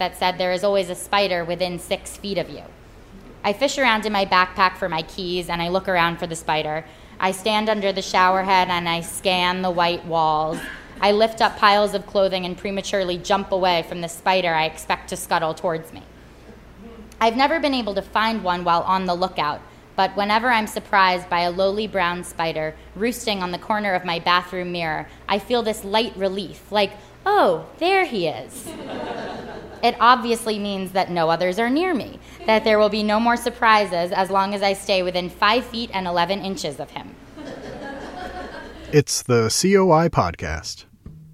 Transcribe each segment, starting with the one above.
that said there is always a spider within 6 feet of you. I fish around in my backpack for my keys, and I look around for the spider. I stand under the shower head, and I scan the white walls. I lift up piles of clothing and prematurely jump away from the spider I expect to scuttle towards me. I've never been able to find one while on the lookout, but whenever I'm surprised by a lowly brown spider roosting on the corner of my bathroom mirror, I feel this light relief, like, oh, there he is. It obviously means that no others are near me, that there will be no more surprises as long as I stay within 5 feet and 11 inches of him. It's the COI Podcast.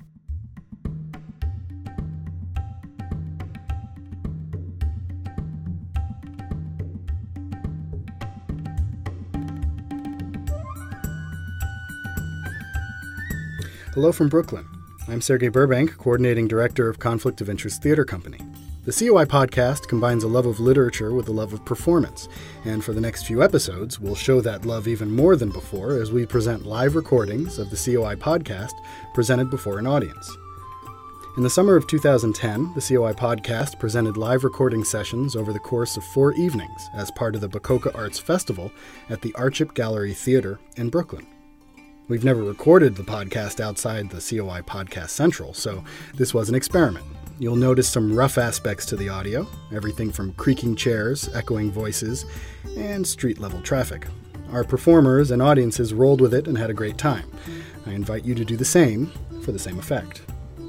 Hello from Brooklyn. I'm Sergey Burbank, Coordinating Director of Conflict of Interest Theater Company. The COI Podcast combines a love of literature with a love of performance, and for the next few episodes, we'll show that love even more than before as we present live recordings of the COI Podcast presented before an audience. In the summer of 2010, the COI Podcast presented live recording sessions over the course of 4 evenings as part of the Bacoca Arts Festival at the Archip Gallery Theater in Brooklyn. We've never recorded the podcast outside the COI Podcast Central, so this was an experiment. You'll notice some rough aspects to the audio, everything from creaking chairs, echoing voices, and street-level traffic. Our performers and audiences rolled with it and had a great time. I invite you to do the same for the same effect.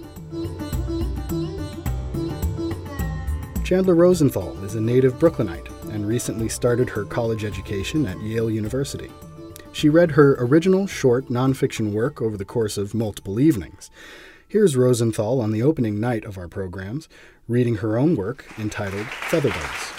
Chandler Rosenthal is a native Brooklynite and recently started her college education at Yale University. She read her original short nonfiction work over the course of multiple evenings. Here's Rosenthal on the opening night of our programs, reading her own work entitled Featherbugs.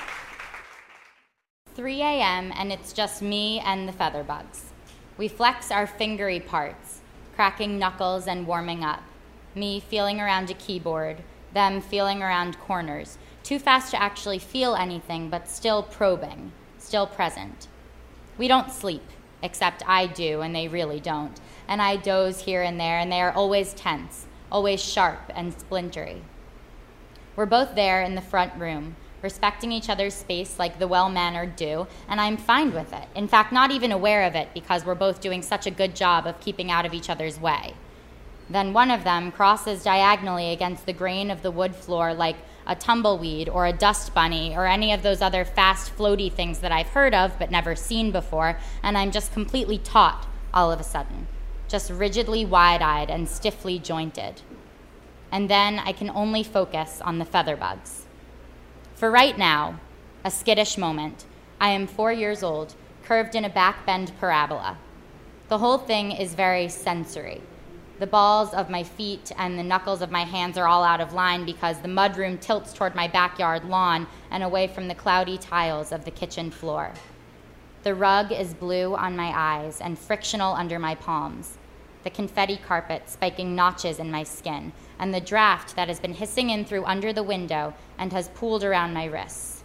3 a.m. and it's just me and the featherbugs. We flex our fingery parts, cracking knuckles and warming up. Me feeling around a keyboard, them feeling around corners, too fast to actually feel anything, but still probing, still present. We don't sleep. Except I do, and they really don't. And I doze here and there, and they are always tense, always sharp and splintery. We're both there in the front room, respecting each other's space like the well-mannered do, and I'm fine with it. In fact, not even aware of it because we're both doing such a good job of keeping out of each other's way. Then one of them crosses diagonally against the grain of the wood floor like a tumbleweed or a dust bunny or any of those other fast floaty things that I've heard of but never seen before, and I'm just completely taut all of a sudden, just rigidly wide-eyed and stiffly jointed. And then I can only focus on the featherbugs. For right now, a skittish moment, I am 4 years old, curved in a back-bend parabola. The whole thing is very sensory. The balls of my feet and the knuckles of my hands are all out of line because the mudroom tilts toward my backyard lawn and away from the cloudy tiles of the kitchen floor. The rug is blue on my eyes and frictional under my palms, the confetti carpet spiking notches in my skin, and the draft that has been hissing in through under the window and has pooled around my wrists.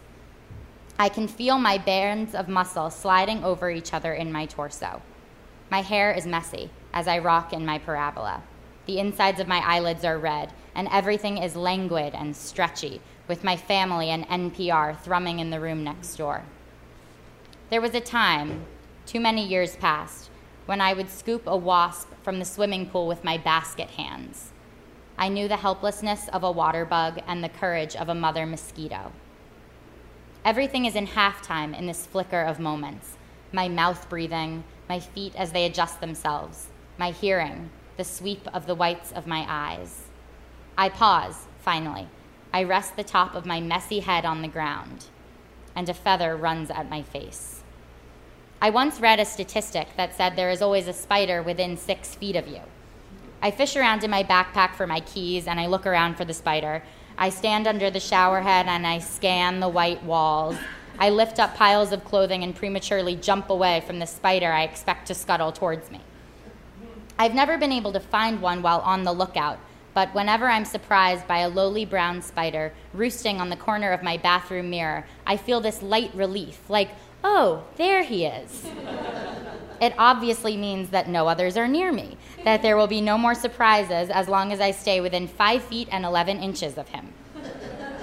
I can feel my bands of muscle sliding over each other in my torso. My hair is messy as I rock in my parabola. The insides of my eyelids are red, and everything is languid and stretchy, with my family and NPR thrumming in the room next door. There was a time, too many years past, when I would scoop a wasp from the swimming pool with my basket hands. I knew the helplessness of a water bug and the courage of a mother mosquito. Everything is in halftime in this flicker of moments. My mouth breathing, my feet as they adjust themselves, my hearing, the sweep of the whites of my eyes. I pause, finally. I rest the top of my messy head on the ground, and a feather runs at my face. I once read a statistic that said there is always a spider within 6 feet of you. I fish around in my backpack for my keys, and I look around for the spider. I stand under the shower head, and I scan the white walls. I lift up piles of clothing and prematurely jump away from the spider I expect to scuttle towards me. I've never been able to find one while on the lookout, but whenever I'm surprised by a lowly brown spider roosting on the corner of my bathroom mirror, I feel this light relief, like, oh, there he is. It obviously means that no others are near me, that there will be no more surprises as long as I stay within 5 feet and 11 inches of him.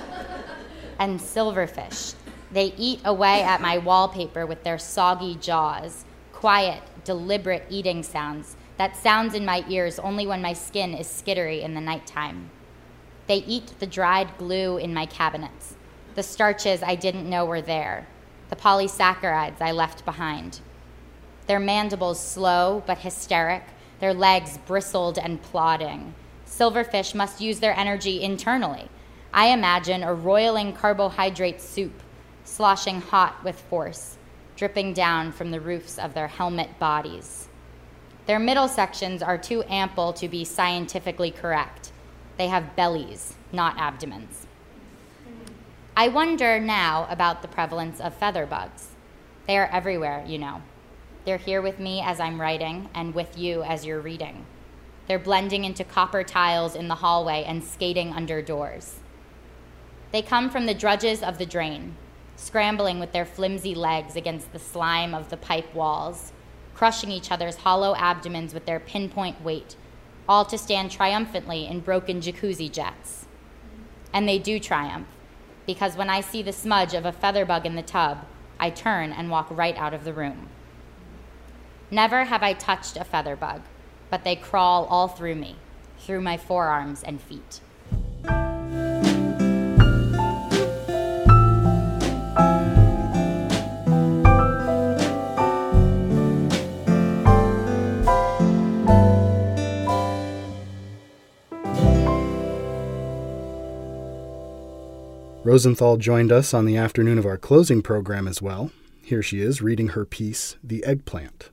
and silverfish. They eat away at my wallpaper with their soggy jaws, quiet, deliberate eating sounds that sounds in my ears only when my skin is skittery in the nighttime. They eat the dried glue in my cabinets, the starches I didn't know were there, the polysaccharides I left behind. Their mandibles slow but hysteric, their legs bristled and plodding. Silverfish must use their energy internally. I imagine a roiling carbohydrate soup, sloshing hot with force, dripping down from the roofs of their helmet bodies. Their middle sections are too ample to be scientifically correct. They have bellies, not abdomens. I wonder now about the prevalence of feather bugs. They are everywhere, you know. They're here with me as I'm writing and with you as you're reading. They're blending into copper tiles in the hallway and skating under doors. They come from the drudges of the drain, scrambling with their flimsy legs against the slime of the pipe walls, crushing each other's hollow abdomens with their pinpoint weight, all to stand triumphantly in broken jacuzzi jets. And they do triumph, because when I see the smudge of a feather bug in the tub, I turn and walk right out of the room. Never have I touched a feather bug, but they crawl all through me, through my forearms and feet. Rosenthal joined us on the afternoon of our closing program as well. Here she is reading her piece, The Eggplant.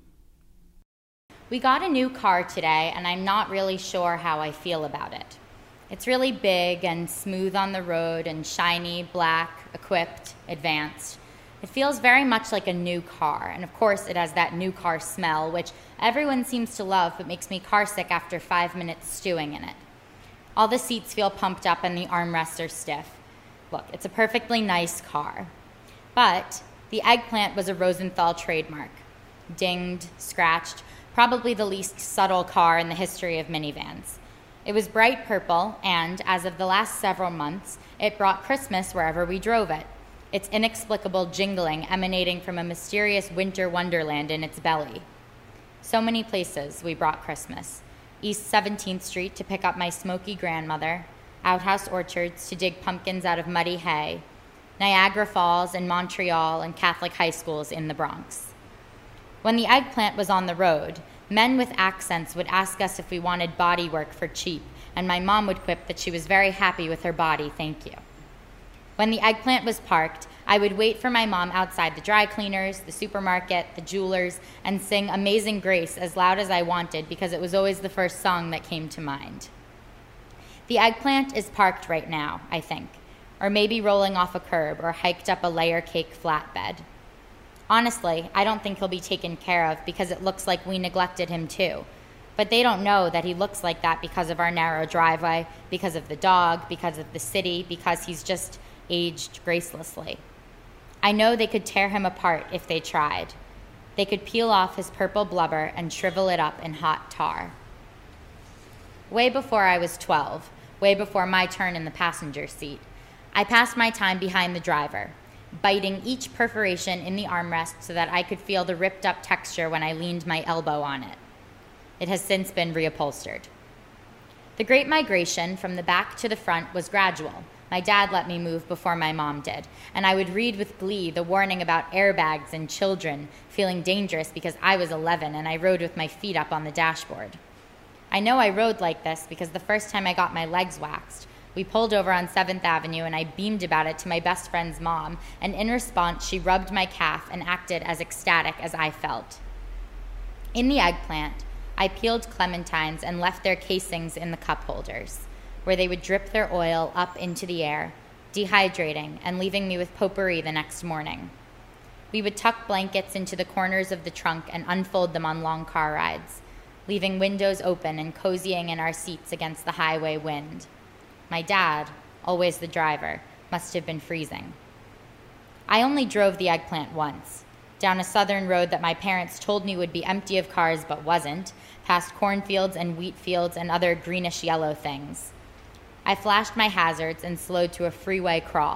We got a new car today, and I'm not really sure how I feel about it. It's really big and smooth on the road and shiny, black, equipped, advanced. It feels very much like a new car, and of course it has that new car smell, which everyone seems to love but makes me carsick after 5 minutes stewing in it. All the seats feel pumped up and the armrests are stiff. Look, it's a perfectly nice car. But the Eggplant was a Rosenthal trademark. Dinged, scratched, probably the least subtle car in the history of minivans. It was bright purple, and as of the last several months, it brought Christmas wherever we drove it, its inexplicable jingling emanating from a mysterious winter wonderland in its belly. So many places we brought Christmas. East 17th Street to pick up my smoky grandmother, outhouse orchards to dig pumpkins out of muddy hay, Niagara Falls and Montreal and Catholic high schools in the Bronx. When the Eggplant was on the road, men with accents would ask us if we wanted body work for cheap, and my mom would quip that she was very happy with her body, thank you. When the Eggplant was parked, I would wait for my mom outside the dry cleaners, the supermarket, the jewelers, and sing Amazing Grace as loud as I wanted because it was always the first song that came to mind. The Eggplant is parked right now, I think, or maybe rolling off a curb or hiked up a layer cake flatbed. Honestly, I don't think he'll be taken care of because it looks like we neglected him too. But they don't know that he looks like that because of our narrow driveway, because of the dog, because of the city, because he's just aged gracelessly. I know they could tear him apart if they tried. They could peel off his purple blubber and shrivel it up in hot tar. Way before I was 12, way before my turn in the passenger seat, I passed my time behind the driver, biting each perforation in the armrest so that I could feel the ripped-up texture when I leaned my elbow on it. It has since been reupholstered. The Great Migration from the back to the front was gradual. My dad let me move before my mom did, and I would read with glee the warning about airbags and children feeling dangerous because I was 11 and I rode with my feet up on the dashboard. I know I rode like this because the first time I got my legs waxed, we pulled over on 7th Avenue and I beamed about it to my best friend's mom, and in response, she rubbed my calf and acted as ecstatic as I felt. In the Eggplant, I peeled clementines and left their casings in the cup holders, where they would drip their oil up into the air, dehydrating and leaving me with potpourri the next morning. We would tuck blankets into the corners of the trunk and unfold them on long car rides, leaving windows open and cozying in our seats against the highway wind. My dad, always the driver, must have been freezing. I only drove the Eggplant once, down a southern road that my parents told me would be empty of cars but wasn't, past cornfields and wheat fields and other greenish-yellow things. I flashed my hazards and slowed to a freeway crawl,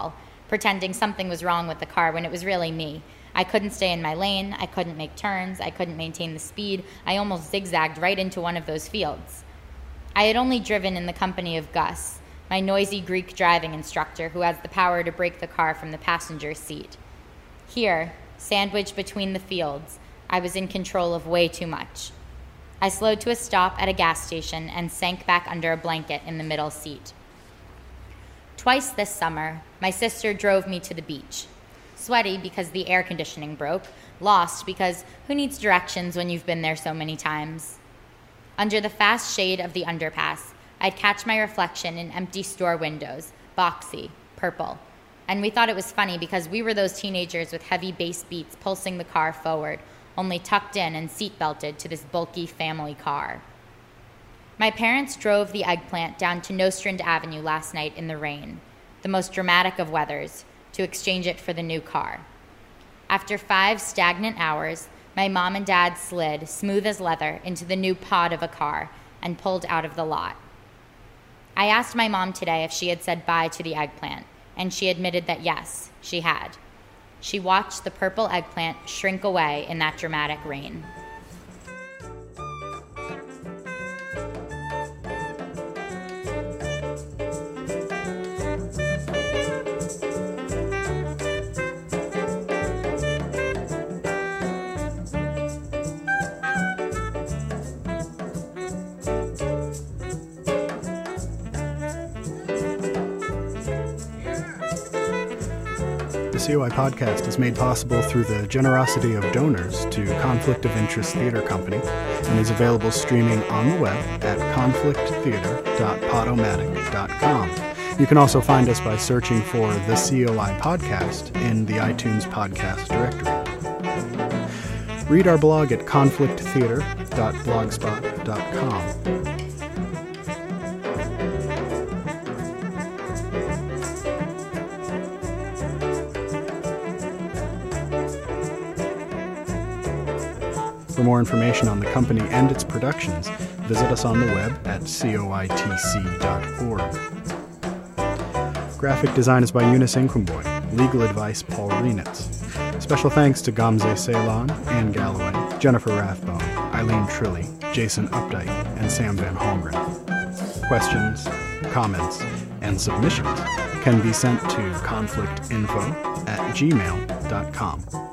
pretending something was wrong with the car when it was really me. I couldn't stay in my lane, I couldn't make turns, I couldn't maintain the speed, I almost zigzagged right into one of those fields. I had only driven in the company of Gus, my noisy Greek driving instructor who has the power to brake the car from the passenger seat. Here, sandwiched between the fields, I was in control of way too much. I slowed to a stop at a gas station and sank back under a blanket in the middle seat. Twice this summer, my sister drove me to the beach. Sweaty because the air conditioning broke, lost because who needs directions when you've been there so many times? Under the fast shade of the underpass, I'd catch my reflection in empty store windows, boxy, purple. And we thought it was funny because we were those teenagers with heavy bass beats pulsing the car forward, only tucked in and seat-belted to this bulky family car. My parents drove the eggplant down to Nostrand Avenue last night in the rain, the most dramatic of weathers, to exchange it for the new car. After 5 stagnant hours, my mom and dad slid, smooth as leather, into the new pod of a car and pulled out of the lot. I asked my mom today if she had said bye to the eggplant, and she admitted that yes, she had. She watched the purple eggplant shrink away in that dramatic rain. The COI podcast is made possible through the generosity of donors to Conflict of Interest Theater Company and is available streaming on the web at conflicttheater.podomatic.com. You can also find us by searching for the COI podcast in the iTunes podcast directory. Read our blog at conflicttheater.blogspot.com. For more information on the company and its productions, visit us on the web at coitc.org. Graphic design is by Eunice Inquimboy. Legal advice, Paul Renitz. Special thanks to Gamze Ceylon, Anne Galloway, Jennifer Rathbone, Eileen Trilly, Jason Updike, and Sam Van Holmgren. Questions, comments, and submissions can be sent to conflictinfo@gmail.com.